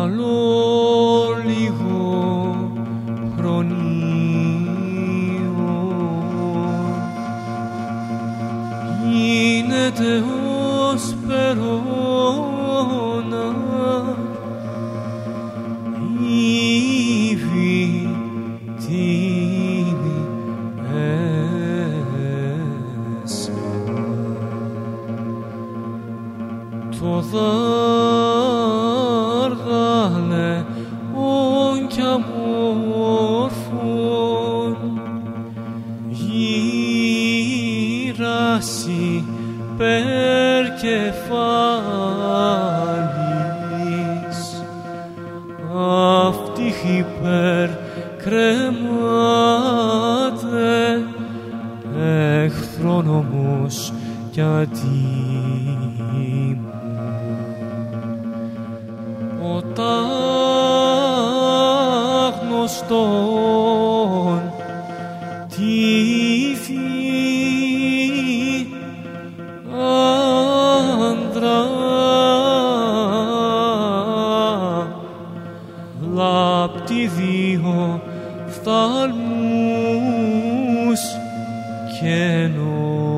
άλλο λίγο χρονίο γίνεται ως περώνα η βιτίνη το δάργαλε ον κι αμόρφων γύρασι περ κεφάλης αυτοί υπέρ κρεμάται εχθρόν όμως κι ατίμων. Ο τάγνωστον τύφη άντρα βλάπτει δύο φθαλμούς κενό